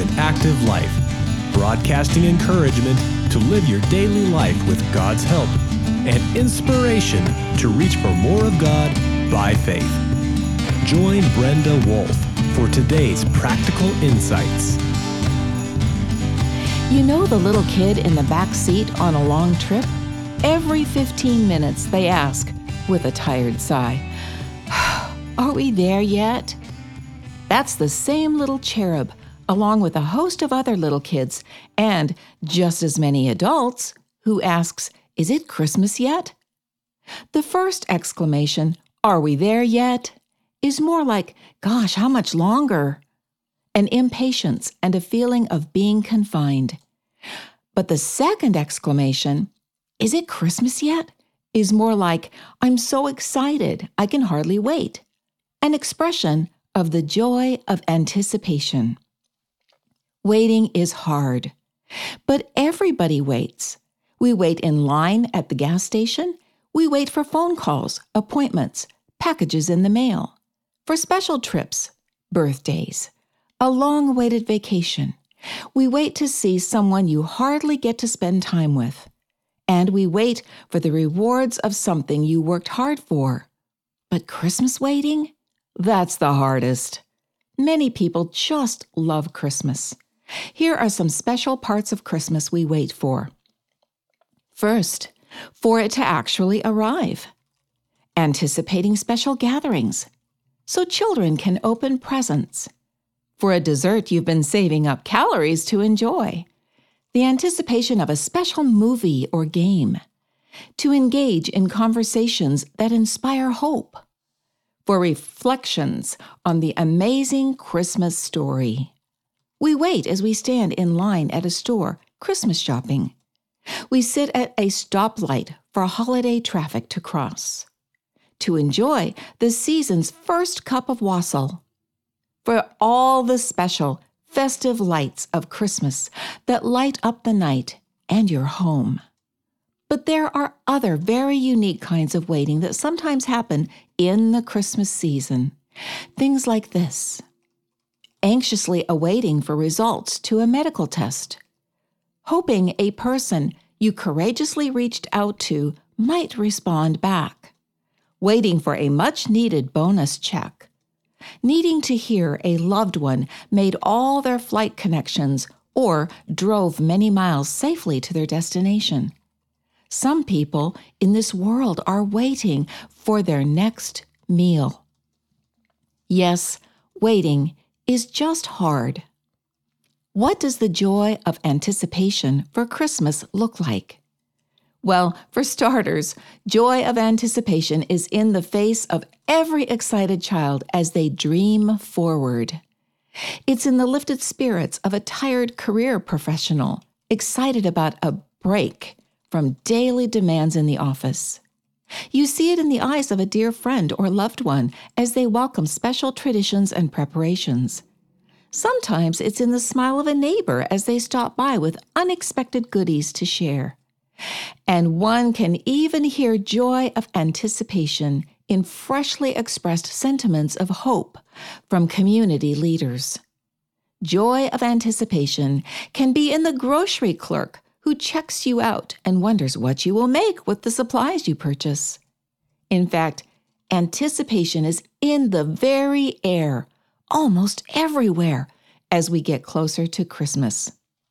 an active life, broadcasting encouragement to live your daily life with God's help and inspiration to reach for more of God by faith. Join Brenda Wolf for today's practical insights. You know the little kid in the back seat on a long trip? Every 15 minutes they ask, with a tired sigh, "Are we there yet?" That's the same little cherub, along with a host of other little kids, and just as many adults, who asks, "Is it Christmas yet?" The first exclamation, "Are we there yet?" is more like, "Gosh, how much longer?" An impatience and a feeling of being confined. But the second exclamation, "Is it Christmas yet?" is more like, "I'm so excited, I can hardly wait." An expression of the joy of anticipation. Waiting is hard, but everybody waits. We wait in line at the gas station. We wait for phone calls, appointments, packages in the mail, for special trips, birthdays, a long-awaited vacation. We wait to see someone you hardly get to spend time with. And we wait for the rewards of something you worked hard for. But Christmas waiting? That's the hardest. Many people just love Christmas. Here are some special parts of Christmas we wait for. First, for it to actually arrive. Anticipating special gatherings, so children can open presents. For a dessert you've been saving up calories to enjoy. The anticipation of a special movie or game. To engage in conversations that inspire hope. For reflections on the amazing Christmas story. We wait as we stand in line at a store, Christmas shopping. We sit at a stoplight for holiday traffic to cross. To enjoy the season's first cup of wassail. For all the special, festive lights of Christmas that light up the night and your home. But there are other very unique kinds of waiting that sometimes happen in the Christmas season. Things like this. Anxiously awaiting for results to a medical test. Hoping a person you courageously reached out to might respond back. Waiting for a much-needed bonus check. Needing to hear a loved one made all their flight connections or drove many miles safely to their destination. Some people in this world are waiting for their next meal. Yes, waiting is just hard. What does the joy of anticipation for Christmas look like? Well, for starters, joy of anticipation is in the face of every excited child as they dream forward. It's in the lifted spirits of a tired career professional, excited about a break from daily demands in the office. You see it in the eyes of a dear friend or loved one as they welcome special traditions and preparations. Sometimes it's in the smile of a neighbor as they stop by with unexpected goodies to share. And one can even hear joy of anticipation in freshly expressed sentiments of hope from community leaders. Joy of anticipation can be in the grocery clerk who checks you out and wonders what you will make with the supplies you purchase. In fact, anticipation is in the very air, almost everywhere, as we get closer to Christmas.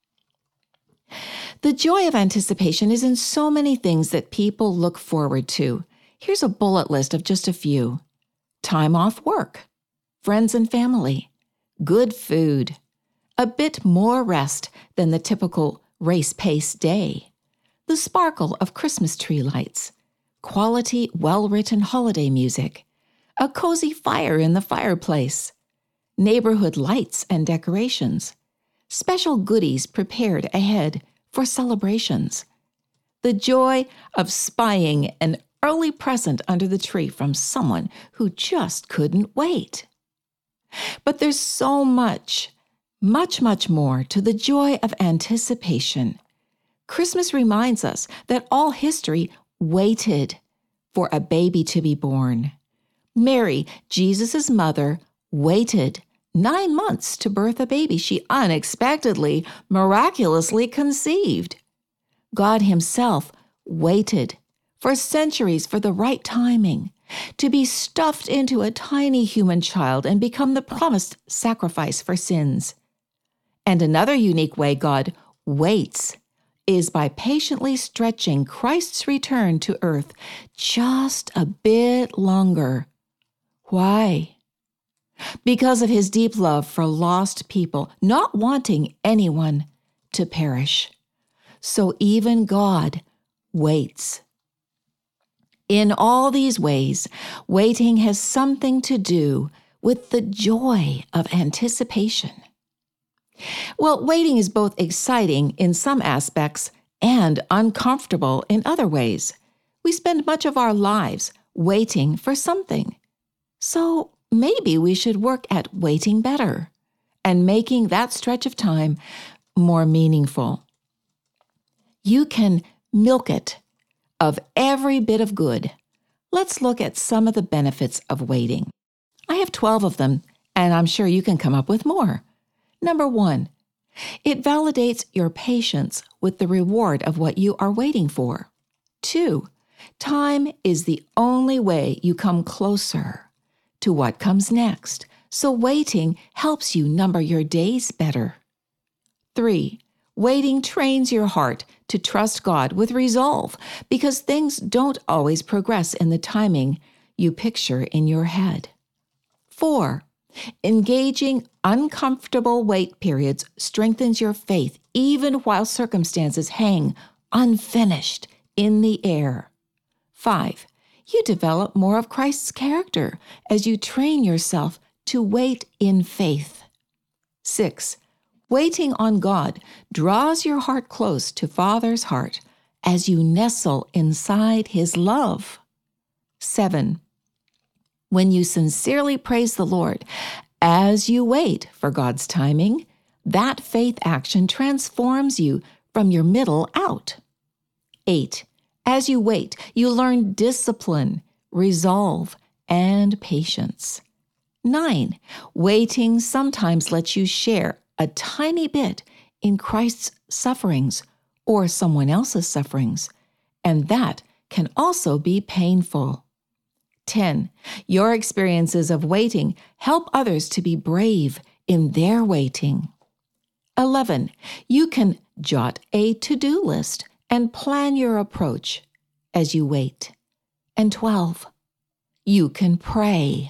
The joy of anticipation is in so many things that people look forward to. Here's a bullet list of just a few. Time off work, friends and family, good food, a bit more rest than the typical race-paced day, the sparkle of Christmas tree lights, quality, well-written holiday music, a cozy fire in the fireplace, neighborhood lights and decorations, special goodies prepared ahead for celebrations, the joy of spying an early present under the tree from someone who just couldn't wait. But there's so much more to the joy of anticipation. Christmas reminds us that all history waited for a baby to be born. Mary, Jesus' mother, waited 9 months to birth a baby she unexpectedly, miraculously conceived. God Himself waited for centuries for the right timing to be stuffed into a tiny human child and become the promised sacrifice for sins. And another unique way God waits is by patiently stretching Christ's return to earth just a bit longer. Why? Because of His deep love for lost people, not wanting anyone to perish. So even God waits. In all these ways, waiting has something to do with the joy of anticipation. Well, waiting is both exciting in some aspects and uncomfortable in other ways. We spend much of our lives waiting for something. So maybe we should work at waiting better and making that stretch of time more meaningful. You can milk it of every bit of good. Let's look at some of the benefits of waiting. I have 12 of them, and I'm sure you can come up with more. Number 1, it validates your patience with the reward of what you are waiting for. 2, time is the only way you come closer to what comes next, so waiting helps you number your days better. 3, waiting trains your heart to trust God with resolve because things don't always progress in the timing you picture in your head. 4, engaging uncomfortable wait periods strengthens your faith even while circumstances hang unfinished in the air. 5, you develop more of Christ's character as you train yourself to wait in faith. 6, waiting on God draws your heart close to Father's heart as you nestle inside His love. 7, when you sincerely praise the Lord as you wait for God's timing, that faith action transforms you from your middle out. 8, as you wait, you learn discipline, resolve, and patience. 9, waiting sometimes lets you share a tiny bit in Christ's sufferings or someone else's sufferings, and that can also be painful. 10, your experiences of waiting help others to be brave in their waiting. 11, you can jot a to-do list and plan your approach as you wait. And 12, you can pray.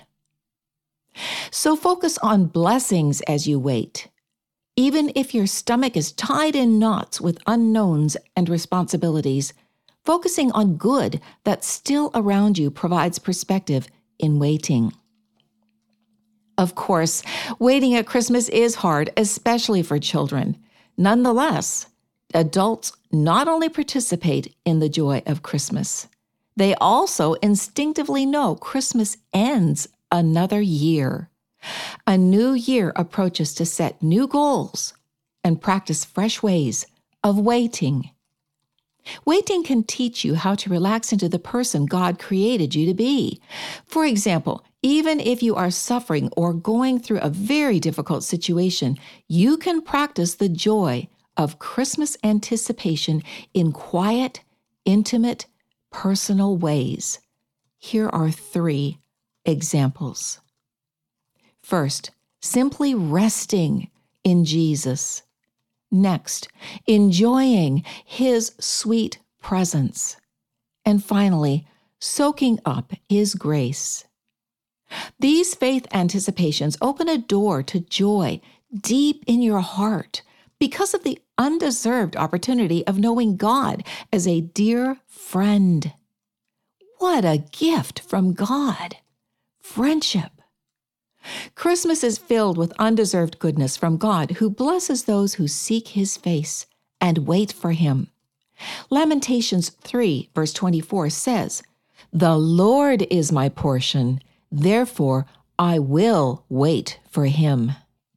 So focus on blessings as you wait. Even if your stomach is tied in knots with unknowns and responsibilities, focusing on good that's still around you provides perspective in waiting. Of course, waiting at Christmas is hard, especially for children. Nonetheless, adults not only participate in the joy of Christmas, they also instinctively know Christmas ends another year. A new year approaches to set new goals and practice fresh ways of waiting. Waiting can teach you how to relax into the person God created you to be. For example, even if you are suffering or going through a very difficult situation, you can practice the joy of Christmas anticipation in quiet, intimate, personal ways. Here are 3 examples. First, simply resting in Jesus. Next, enjoying His sweet presence. And finally, soaking up His grace. These faith anticipations open a door to joy deep in your heart because of the undeserved opportunity of knowing God as a dear friend. What a gift from God! Friendship. Christmas is filled with undeserved goodness from God who blesses those who seek His face and wait for Him. Lamentations 3, verse 24 says, "The Lord is my portion, therefore I will wait for Him."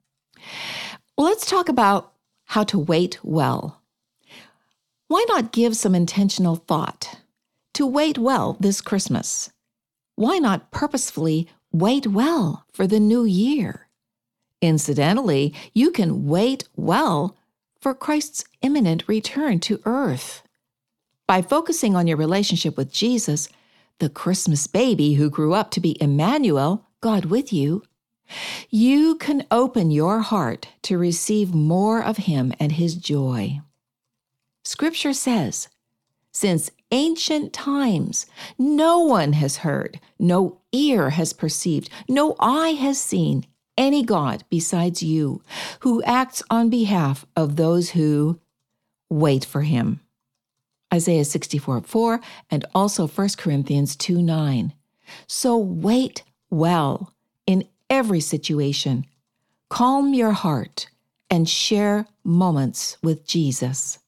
Let's talk about how to wait well. Why not give some intentional thought to wait well this Christmas? Why not purposefully wait well for the new year? Incidentally, you can wait well for Christ's imminent return to earth. By focusing on your relationship with Jesus, the Christmas baby who grew up to be Emmanuel, God with you, you can open your heart to receive more of Him and His joy. Scripture says, "Since ancient times, no one has heard, no ear has perceived, no eye has seen any God besides you, who acts on behalf of those who wait for Him." Isaiah 64:4 and also 1 Corinthians 2:9. So wait well in every situation. Calm your heart and share moments with Jesus.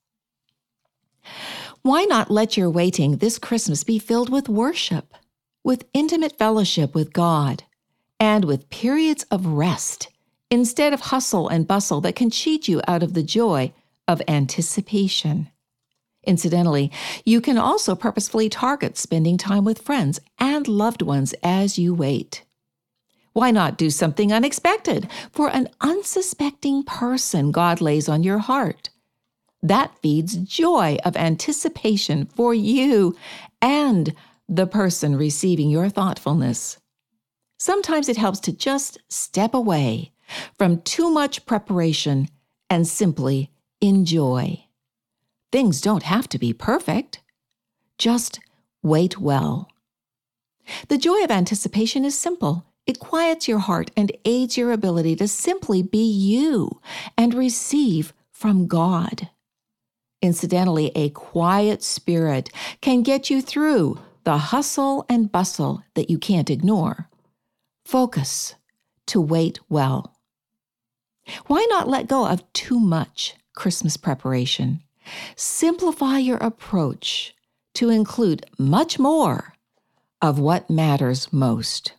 Why not let your waiting this Christmas be filled with worship, with intimate fellowship with God, and with periods of rest instead of hustle and bustle that can cheat you out of the joy of anticipation? Incidentally, you can also purposefully target spending time with friends and loved ones as you wait. Why not do something unexpected for an unsuspecting person God lays on your heart? That feeds joy of anticipation for you and the person receiving your thoughtfulness. Sometimes it helps to just step away from too much preparation and simply enjoy. Things don't have to be perfect. Just wait well. The joy of anticipation is simple. It quiets your heart and aids your ability to simply be you and receive from God. Incidentally, a quiet spirit can get you through the hustle and bustle that you can't ignore. Focus to wait well. Why not let go of too much Christmas preparation? Simplify your approach to include much more of what matters most.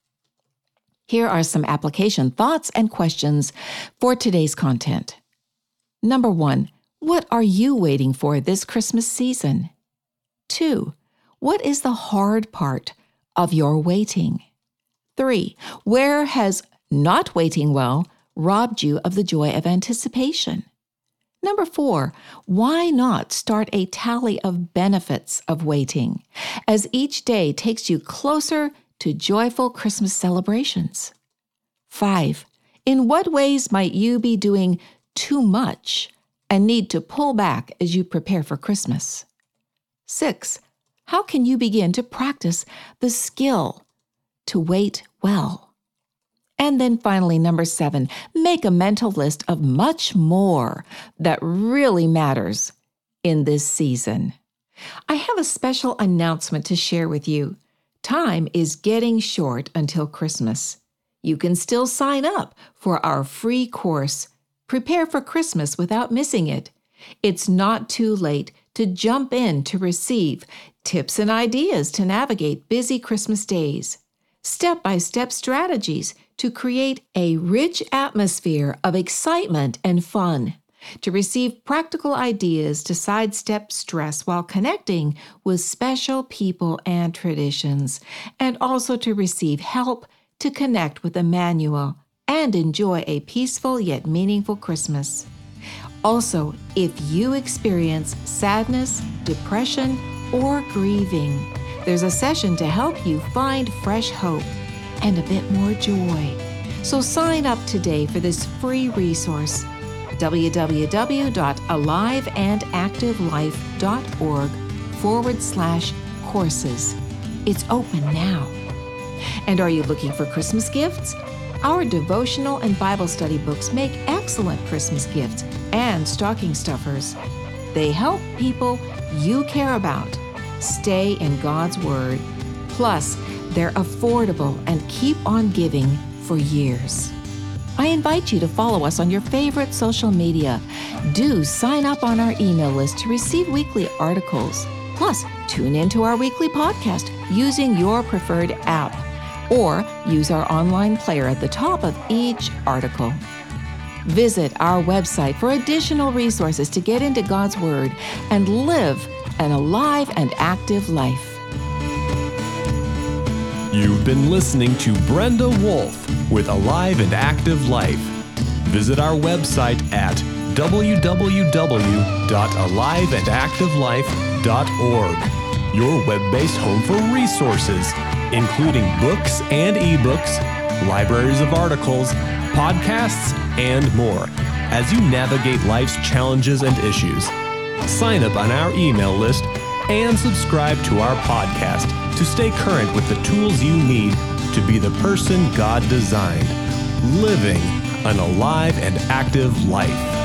Here are some application thoughts and questions for today's content. Number 1, what are you waiting for this Christmas season? 2, what is the hard part of your waiting? 3, where has not waiting well robbed you of the joy of anticipation? Number 4, why not start a tally of benefits of waiting, as each day takes you closer to joyful Christmas celebrations? 5, in what ways might you be doing too much and need to pull back as you prepare for Christmas? 6, how can you begin to practice the skill to wait well? And then finally, number 7, make a mental list of much more that really matters in this season. I have a special announcement to share with you. Time is getting short until Christmas. You can still sign up for our free course, Prepare for Christmas Without Missing It. It's not too late to jump in to receive tips and ideas to navigate busy Christmas days, step-by-step strategies to create a rich atmosphere of excitement and fun, to receive practical ideas to sidestep stress while connecting with special people and traditions, and also to receive help to connect with Emmanuel and enjoy a peaceful yet meaningful Christmas. Also, if you experience sadness, depression, or grieving, there's a session to help you find fresh hope and a bit more joy. So sign up today for this free resource, www.aliveandactivelife.org/courses. It's open now. And are you looking for Christmas gifts? Our devotional and Bible study books make excellent Christmas gifts and stocking stuffers. They help people you care about stay in God's Word. Plus, they're affordable and keep on giving for years. I invite you to follow us on your favorite social media. Do sign up on our email list to receive weekly articles. Plus, tune into our weekly podcast using your preferred app, or use our online player at the top of each article. Visit our website for additional resources to get into God's Word and live an alive and active life. You've been listening to Brenda Wolf with Alive and Active Life. Visit our website at www.aliveandactivelife.org, your web-based home for resources, including books and ebooks, libraries of articles, podcasts, and more, as you navigate life's challenges and issues. Sign up on our email list and subscribe to our podcast to stay current with the tools you need to be the person God designed, living an alive and active life.